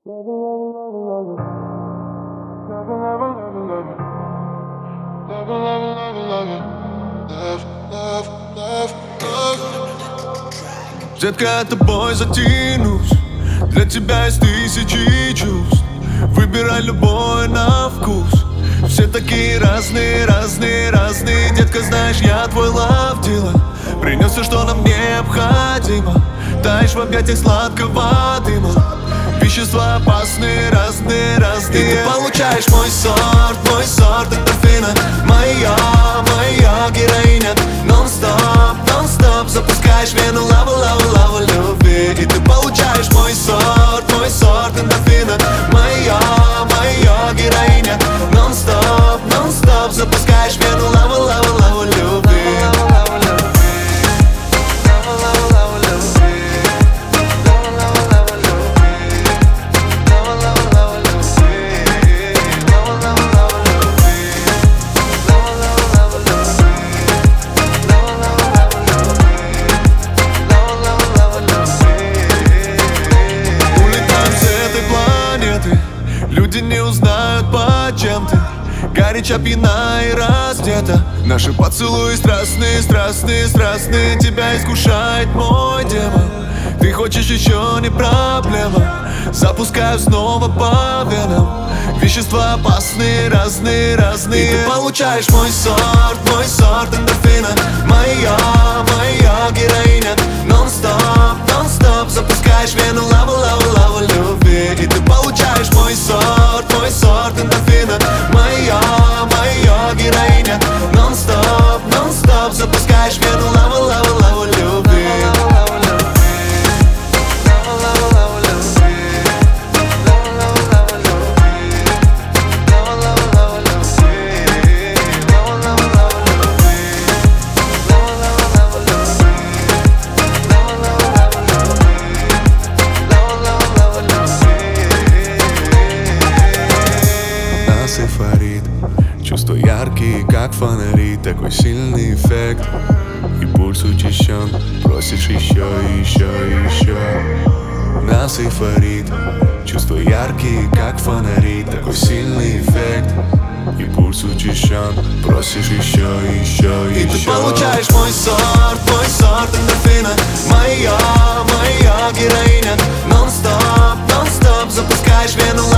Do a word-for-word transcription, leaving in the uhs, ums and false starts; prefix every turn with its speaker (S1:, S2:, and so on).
S1: Детка, я тобой затянусь. Для тебя есть тысячи чувств. Выбирай любой на вкус. Все такие разные, разные, разные. Детка, знаешь, я твой love dealer. Принес все, что нам необходимо. Таешь в объятиях сладкого дыма. Вещества опасные, разные, разные. И ты получаешь мой сорт, мой сорт эндорфина. Моя, моя героиня. Нон-стоп, нон-стоп запускаешь вену лаву, лаву, лаву любви. И ты получаешь мой сорт, мой сорт эндорфина. Моя, моя героиня. Нон-стоп, нон-стоп запускаешь вену лаву, лаву, лаву любви. Люди не узнают, почем ты горяча, пьяна и раздета. Наши поцелуи страстные, страстные, страстные. Тебя искушает мой демон. Ты хочешь еще, не проблема. Запускаю снова по венам. Вещества опасные, разные, разные. И ты получаешь мой сорт, мой сорт эндорфина. Моя, моя героиня. Нон-стоп, нон-стоп запускаешь вену лаву, лаву, лаву любви. И ты получаешь мой сорт, мой сорт эндорфина. Моя, моя героиня. Нон-стоп, нон-стоп запускаешь вену лаву, лаву, лаву любви. Эйфорит. Чувства яркие, как фонари. Такой сильный эффект. И пульс учащен. Просишь еще и еще и еще. Нас эйфорит. Чувства яркие, как фонари. Такой сильный эффект. И пульс учащен. Просишь еще и еще и еще. И ты получаешь мой сорт, мой сорт эндорфина. Моя, моя героиня. Нон-стоп, нон-стоп запускаешь вену